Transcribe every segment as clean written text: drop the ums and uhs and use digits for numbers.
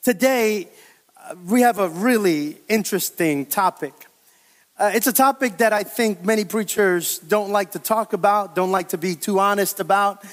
Today, we have a really interesting topic. It's a topic that I think many preachers don't like to talk about, don't like to be too honest about.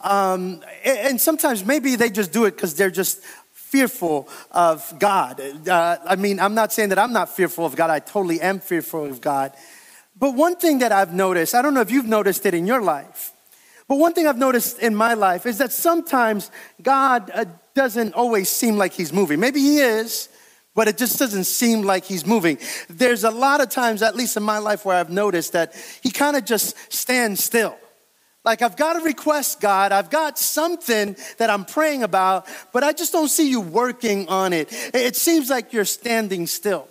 And sometimes maybe they just do it because they're just fearful of God. I'm not saying that I'm not fearful of God. I totally am fearful of God. But one thing that I've noticed, I don't know if you've noticed it in your life, but one thing I've noticed in my life is that sometimes God doesn't always seem like he's moving. Maybe he is, but it just doesn't seem like he's moving. There's a lot of times, at least in my life, where I've noticed that he kind of just stands still. Like, I've got a request, God. I've got something that I'm praying about, but I just don't see you working on it. It seems like you're standing still.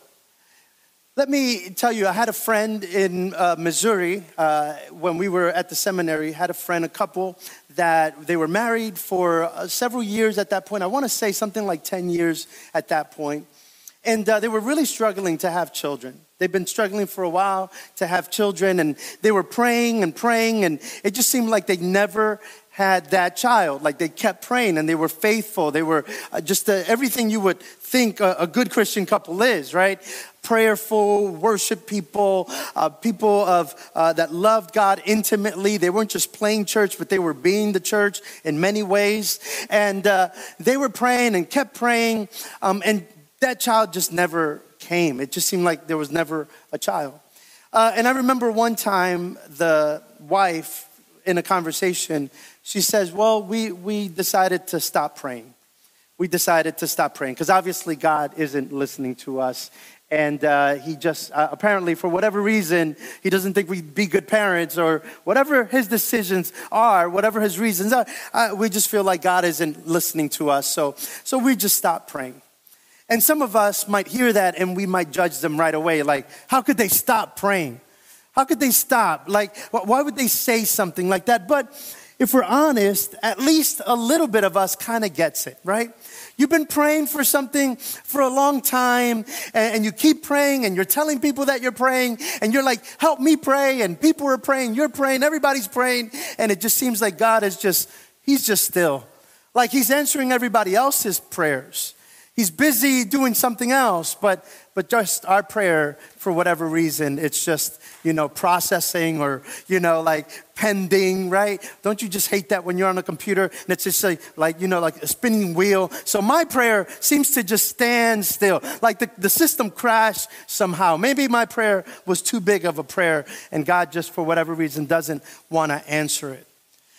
Let me tell you, I had a friend in Missouri when we were at the seminary. Had a friend, a couple, that they were married for several years at that point. I want to say something like 10 years at that point. And they were really struggling to have children. They've been struggling for a while to have children, and they were praying, and it just seemed like they never had that child. Like, they kept praying, and they were faithful. They were just everything you would think a good Christian couple is, right? Prayerful, worship people, people that loved God intimately. They weren't just playing church, but they were being the church in many ways. And they were praying and kept praying, and that child just never came. It just seemed like there was never a child. And I remember one time the wife, in a conversation, she says, well, we decided to stop praying. We decided to stop praying because obviously God isn't listening to us. And he just, apparently for whatever reason, he doesn't think we'd be good parents, or whatever his decisions are, whatever his reasons are, we just feel like God isn't listening to us. So we just stopped praying. And some of us might hear that and we might judge them right away. Like, how could they stop praying? How could they stop? Like, why would they say something like that? But if we're honest, at least a little bit of us kind of gets it, right? You've been praying for something for a long time, and you keep praying, and you're telling people that you're praying, and you're like, help me pray, and people are praying, you're praying, everybody's praying, and it just seems like God is he's just still. Like, he's answering everybody else's prayers. He's busy doing something else, but just our prayer, for whatever reason, it's just, processing or, like pending, right? Don't you just hate that when you're on a computer and it's just like a spinning wheel? So my prayer seems to just stand still, like the system crashed somehow. Maybe my prayer was too big of a prayer and God just, for whatever reason, doesn't want to answer it.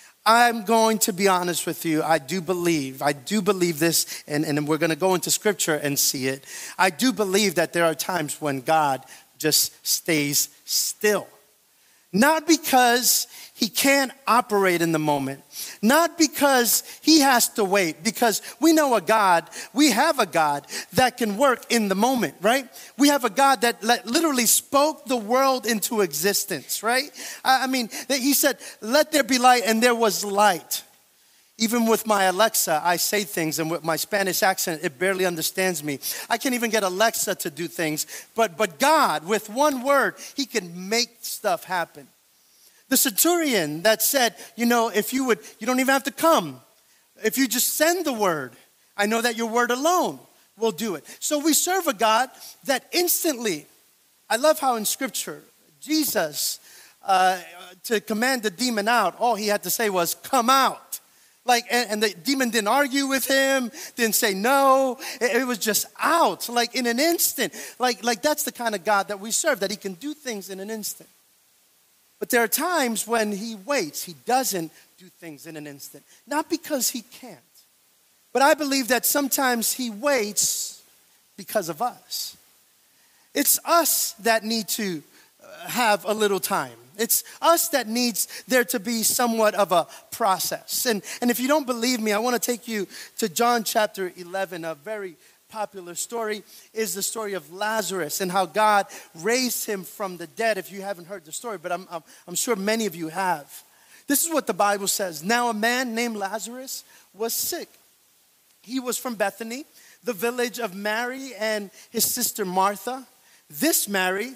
I'm going to be honest with you. I do believe this, and we're going to go into scripture and see it. I do believe that there are times when God just stays still. Not because he can't operate in the moment. Not because he has to wait. Because we have a God that can work in the moment, right? We have a God that literally spoke the world into existence, right? He said, let there be light, and there was light. Even with my Alexa, I say things, and with my Spanish accent, it barely understands me. I can't even get Alexa to do things. But God, with one word, he can make stuff happen. The centurion that said, if you don't even have to come. If you just send the word, I know that your word alone will do it. So we serve a God that instantly, I love how in scripture, Jesus, to command the demon out, all he had to say was, come out. Like, and the demon didn't argue with him, didn't say no. It was just out, like in an instant. Like that's the kind of God that we serve, that he can do things in an instant. But there are times when he waits. He doesn't do things in an instant. Not because he can't. But I believe that sometimes he waits because of us. It's us that need to have a little time. It's us that needs there to be somewhat of a process. And if you don't believe me, I want to take you to John chapter 11. A very popular story is the story of Lazarus and how God raised him from the dead. If you haven't heard the story, but I'm sure many of you have. This is what the Bible says. Now a man named Lazarus was sick. He was from Bethany, the village of Mary and his sister Martha. This Mary,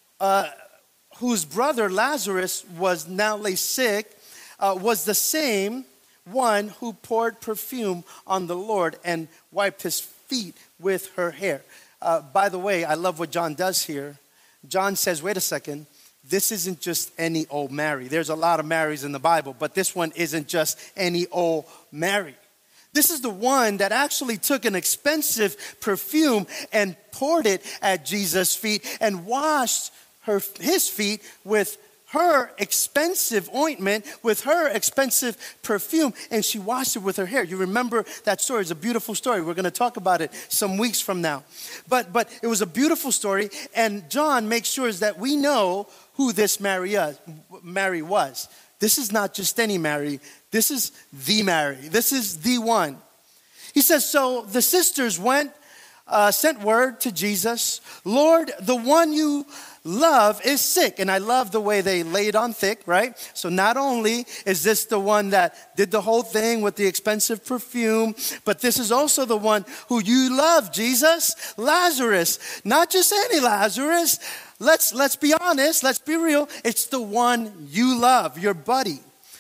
whose brother Lazarus was now lay sick, was the same one who poured perfume on the Lord and wiped his feet with her hair. By the way, I love what John does here. John says, wait a second, this isn't just any old Mary. There's a lot of Marys in the Bible, but this one isn't just any old Mary. This is the one that actually took an expensive perfume and poured it at Jesus' feet and washed his feet with her expensive ointment, with her expensive perfume, and she washed it with her hair. You remember that story. It's a beautiful story. We're going to talk about it some weeks from now. But it was a beautiful story, and John makes sure that we know who this Mary was. This is not just any Mary. This is the Mary. This is the one. He says, so the sisters sent word to Jesus, Lord, the one you love is sick. And I love the way they lay it on thick, right? So not only is this the one that did the whole thing with the expensive perfume, but this is also the one who you love, Jesus, Lazarus. Not just any Lazarus. Let's be honest. Let's be real. It's the one you love, your buddy.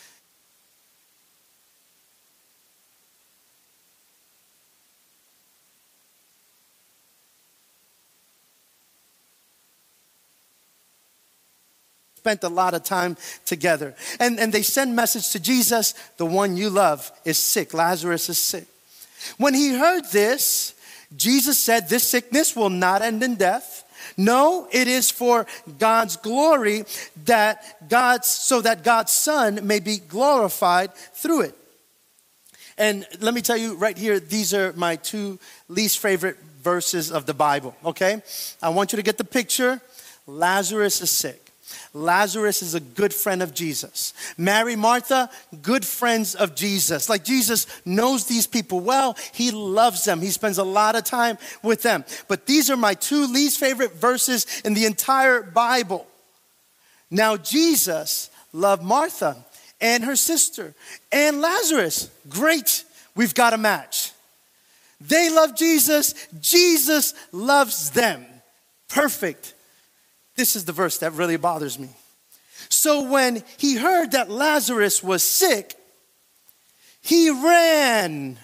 Spent a lot of time together. And they send message to Jesus, the one you love is sick. Lazarus is sick. When he heard this, Jesus said, this sickness will not end in death. No, it is for God's glory so that God's Son may be glorified through it. And let me tell you right here, these are my two least favorite verses of the Bible, okay? I want you to get the picture. Lazarus is sick. Lazarus is a good friend of Jesus. Mary, Martha, good friends of Jesus. Like Jesus knows these people well. He loves them. He spends a lot of time with them. But these are my two least favorite verses in the entire Bible. Now Jesus loved Martha and her sister and Lazarus. Great. We've got a match. They love Jesus. Jesus loves them. Perfect. This is the verse that really bothers me. So when he heard that Lazarus was sick, he ran.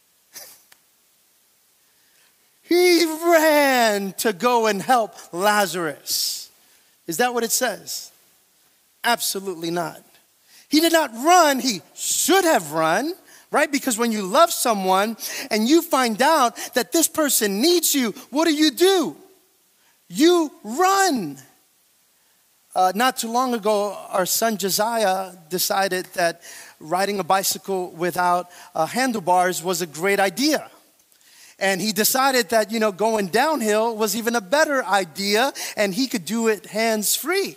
He ran to go and help Lazarus. Is that what it says? Absolutely not. He did not run. He should have run, right? Because when you love someone and you find out that this person needs you, what do? You run. Not too long ago, our son Josiah decided that riding a bicycle without handlebars was a great idea. And he decided that, going downhill was even a better idea, and he could do it hands-free.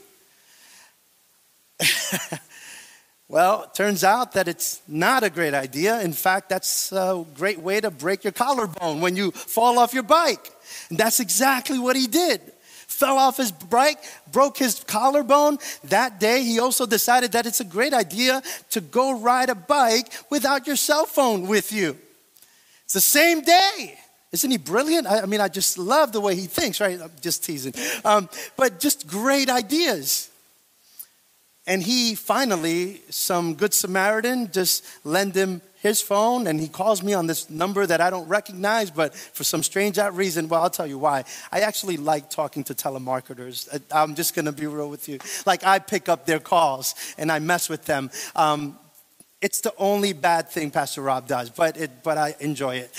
Well, it turns out that it's not a great idea. In fact, that's a great way to break your collarbone when you fall off your bike. And that's exactly what he did. Fell off his bike, broke his collarbone. That day, he also decided that it's a great idea to go ride a bike without your cell phone with you. It's the same day. Isn't he brilliant? I just love the way he thinks, right? I'm just teasing. But just great ideas. And he finally, some good Samaritan, just lend him his phone, and he calls me on this number that I don't recognize, but for some strange reason, well, I'll tell you why. I actually like talking to telemarketers. I'm just going to be real with you. Like, I pick up their calls, and I mess with them. It's the only bad thing Pastor Rob does, but I enjoy it.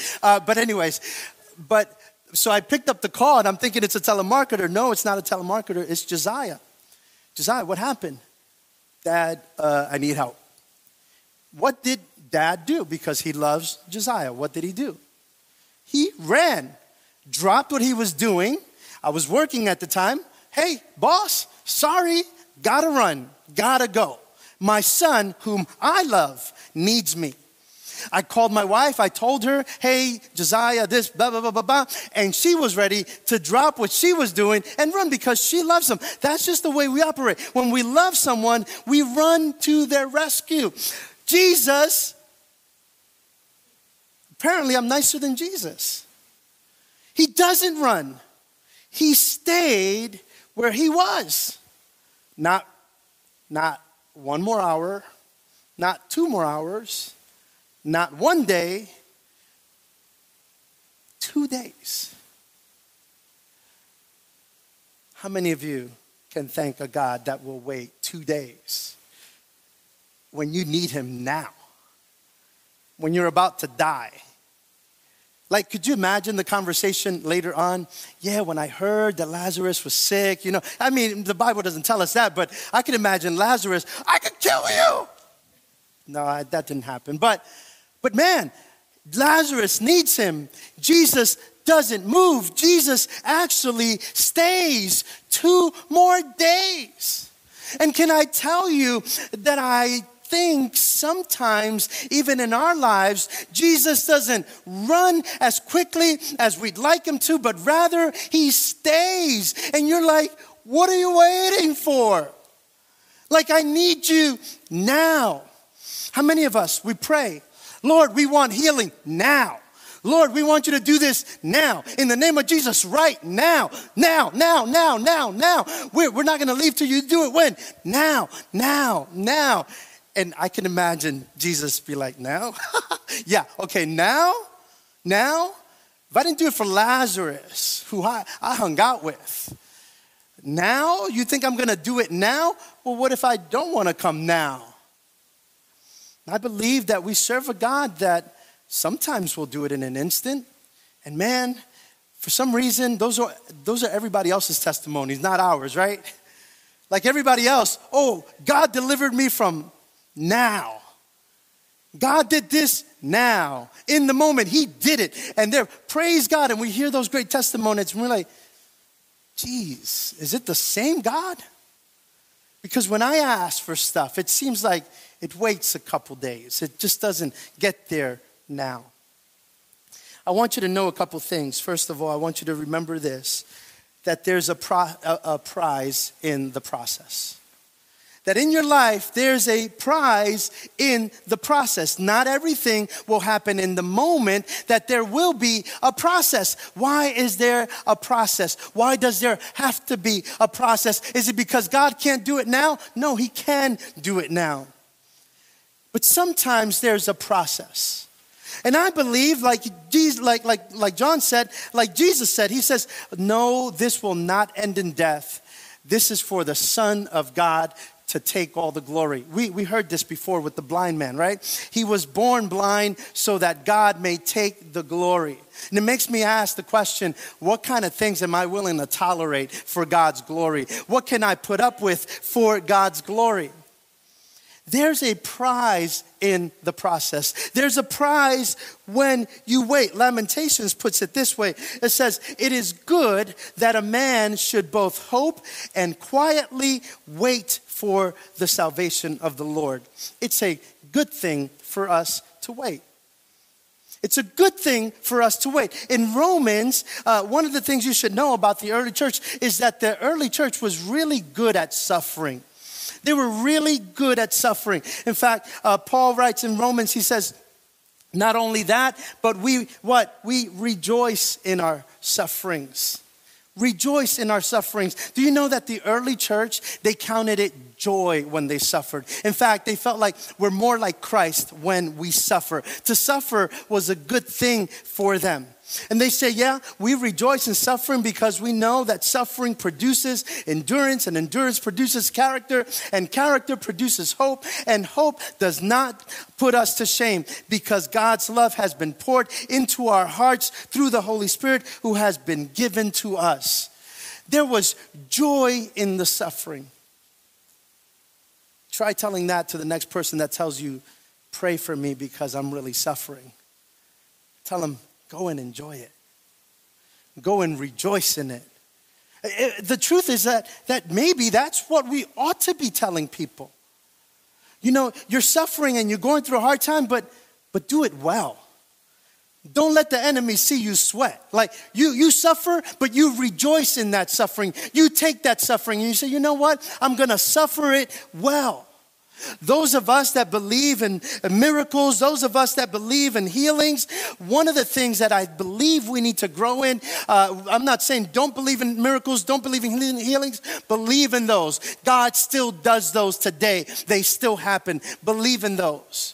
So I picked up the call, and I'm thinking it's a telemarketer. No, it's not a telemarketer. It's Josiah. Josiah, what happened? Dad, I need help. What did Dad do? Because he loves Josiah. What did he do? He ran, dropped what he was doing. I was working at the time. Hey, boss, sorry, gotta run, gotta go. My son, whom I love, needs me. I called my wife. I told her, hey, Josiah, this, blah, blah, blah, blah, blah. And she was ready to drop what she was doing and run because she loves them. That's just the way we operate. When we love someone, we run to their rescue. Jesus, apparently I'm nicer than Jesus. He doesn't run. He stayed where he was. Not one more hour, not 2 more hours, not one day, 2 days. How many of you can thank a God that will wait 2 days when you need him now? When you're about to die? Like, could you imagine the conversation later on? Yeah, when I heard that Lazarus was sick, I mean, the Bible doesn't tell us that, but I can imagine Lazarus, I could kill you. No, that didn't happen. But man, Lazarus needs him. Jesus doesn't move. Jesus actually stays 2 more days. And can I tell you that I think sometimes, even in our lives, Jesus doesn't run as quickly as we'd like him to, but rather he stays. And you're like, what are you waiting for? Like, I need you now. How many of us, we pray, Lord, we want healing now. Lord, we want you to do this now. In the name of Jesus, right now. Now. We're not going to leave till you do it when? Now. And I can imagine Jesus be like, now? Yeah, okay, now? If I didn't do it for Lazarus, who I hung out with, now? You think I'm going to do it now? Well, what if I don't want to come now? I believe that we serve a God that sometimes will do it in an instant. And man, for some reason, those are everybody else's testimonies, not ours, right? Like everybody else, oh, God delivered me from now. God did this now. In the moment, he did it. And there, praise God. And we hear those great testimonies and we're like, geez, is it the same God? Because when I ask for stuff, it seems like it waits a couple days. It just doesn't get there now. I want you to know a couple things. First of all, I want you to remember this, that there's a prize in the process. That in your life, there's a prize in the process. Not everything will happen in the moment, that there will be a process. Why is there a process? Why does there have to be a process? Is it because God can't do it now? No, he can do it now. But sometimes there's a process. And I believe, like John said, like Jesus said, he says, no, this will not end in death. This is for the Son of God to take all the glory. We heard this before with the blind man, right? He was born blind so that God may take the glory. And it makes me ask the question, what kind of things am I willing to tolerate for God's glory? What can I put up with for God's glory? There's a prize in the process. There's a prize when you wait. Lamentations puts it this way. It says, it is good that a man should both hope and quietly wait for the salvation of the Lord. It's a good thing for us to wait. It's a good thing for us to wait. In Romans, one of the things you should know about the early church is that the early church was really good at suffering. They were really good at suffering. In fact, Paul writes in Romans, he says, not only that, but we rejoice in our sufferings. Rejoice in our sufferings. Do you know that the early church, they counted it joy when they suffered? In fact, they felt like we're more like Christ when we suffer. To suffer was a good thing for them. And they say, yeah, we rejoice in suffering because we know that suffering produces endurance, and endurance produces character, and character produces hope, and hope does not put us to shame because God's love has been poured into our hearts through the Holy Spirit who has been given to us. There was joy in the suffering. Try telling that to the next person that tells you, pray for me because I'm really suffering. Tell them, go and enjoy it. Go and rejoice in it. The truth is that maybe that's what we ought to be telling people. You know, you're suffering and you're going through a hard time, but do it well. Don't let the enemy see you sweat. Like you suffer, but you rejoice in that suffering. You take that suffering and you say, you know what? I'm going to suffer it well. Those of us that believe in miracles, those of us that believe in healings, one of the things that I believe we need to grow in, I'm not saying don't believe in miracles, don't believe in healings, believe in those. God still does those today. They still happen. Believe in those.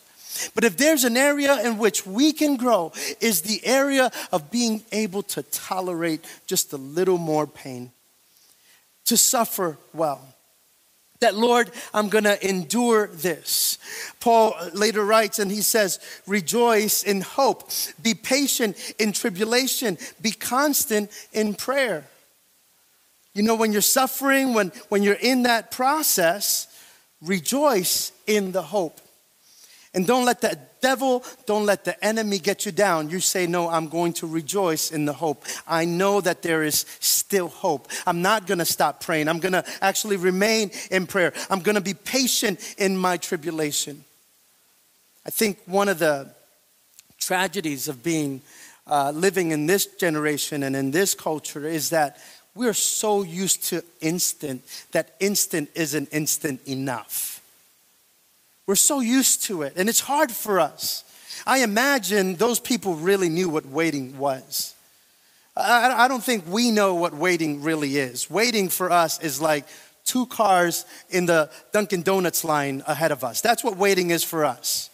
But if there's an area in which we can grow, is the area of being able to tolerate just a little more pain, to suffer well. That, Lord, I'm going to endure this. Paul later writes and he says, rejoice in hope, be patient in tribulation, be constant in prayer. You know, when you're suffering, when you're in that process, rejoice in the hope. And don't let the devil, don't let the enemy get you down. You say, no, I'm going to rejoice in the hope. I know that there is still hope. I'm not going to stop praying. I'm going to actually remain in prayer. I'm going to be patient in my tribulation. I think one of the tragedies of being living in this generation and in this culture is that we're so used to instant, that instant isn't instant enough. We're so used to it, and it's hard for us. I imagine those people really knew what waiting was. I don't think we know what waiting really is. Waiting for us is like 2 cars in the Dunkin' Donuts line ahead of us. That's what waiting is for us.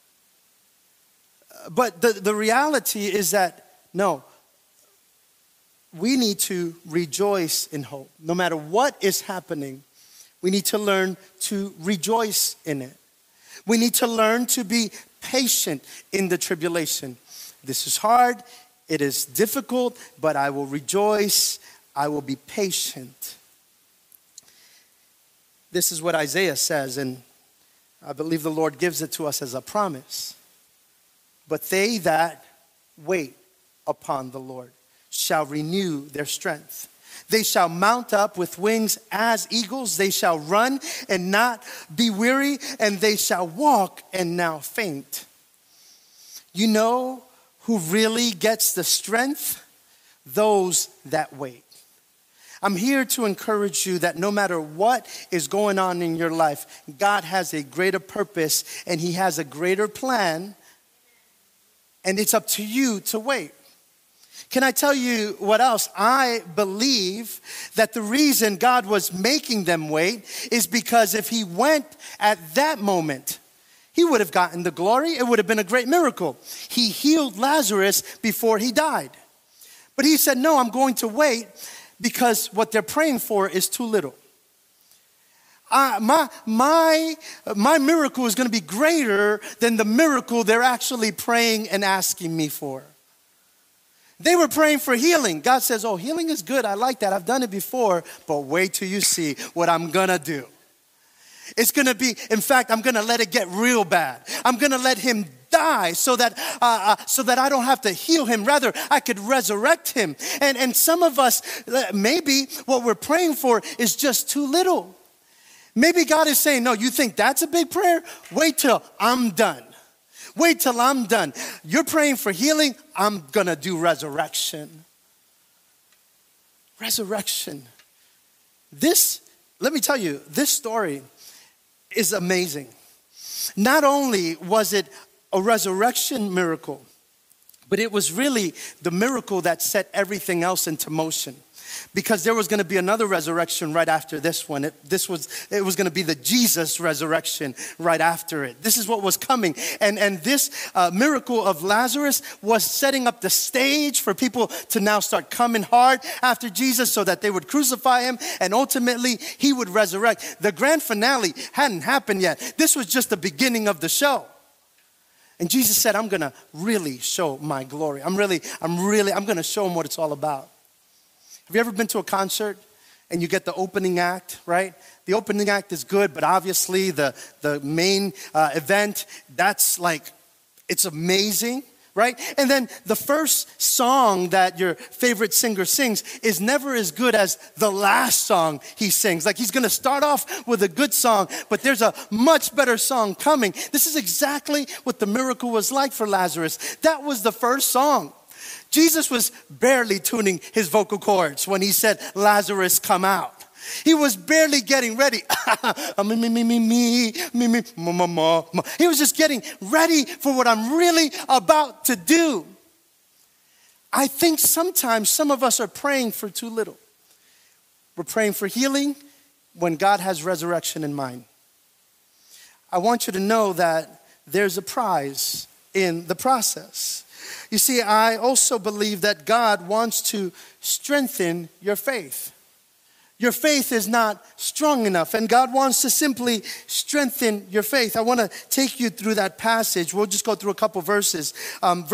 But the reality is that, no, we need to rejoice in hope. No matter what is happening, we need to learn to rejoice in it. We need to learn to be patient in the tribulation. This is hard, it is difficult, but I will rejoice, I will be patient. This is what Isaiah says, and I believe the Lord gives it to us as a promise. But they that wait upon the Lord shall renew their strength. They shall mount up with wings as eagles. They shall run and not be weary, and they shall walk and not faint. You know who really gets the strength? Those that wait. I'm here to encourage you that no matter what is going on in your life, God has a greater purpose and He has a greater plan, and it's up to you to wait. Can I tell you what else? I believe that the reason God was making them wait is because if He went at that moment, He would have gotten the glory. It would have been a great miracle. He healed Lazarus before he died. But He said, no, I'm going to wait because what they're praying for is too little. My miracle is going to be greater than the miracle they're actually praying and asking me for. They were praying for healing. God says, oh, healing is good. I like that. I've done it before. But wait till you see what I'm going to do. It's going to be, in fact, I'm going to let it get real bad. I'm going to let him die so that I don't have to heal him. Rather, I could resurrect him. And some of us, maybe what we're praying for is just too little. Maybe God is saying, no, you think that's a big prayer? Wait till I'm done. Wait till I'm done. You're praying for healing. I'm going to do resurrection. Resurrection. Let me tell you, this story is amazing. Not only was it a resurrection miracle, but it was really the miracle that set everything else into motion. Because there was going to be another resurrection right after this one. It was going to be the Jesus resurrection right after it. This is what was coming. And this miracle of Lazarus was setting up the stage for people to now start coming hard after Jesus so that they would crucify him and ultimately he would resurrect. The grand finale hadn't happened yet. This was just the beginning of the show. And Jesus said, I'm going to really show my glory. I'm going to show them what it's all about. Have you ever been to a concert and you get the opening act, right? The opening act is good, but obviously the main event, that's like, it's amazing, right? And then the first song that your favorite singer sings is never as good as the last song he sings. Like he's going to start off with a good song, but there's a much better song coming. This is exactly what the miracle was like for Lazarus. That was the first song. Jesus was barely tuning his vocal cords when he said, Lazarus, come out. He was barely getting ready. He was just getting ready for what I'm really about to do. I think sometimes some of us are praying for too little. We're praying for healing when God has resurrection in mind. I want you to know that there's a prize in the process. You see, I also believe that God wants to strengthen your faith. Your faith is not strong enough, and God wants to simply strengthen your faith. I want to take you through that passage. We'll just go through a couple verses.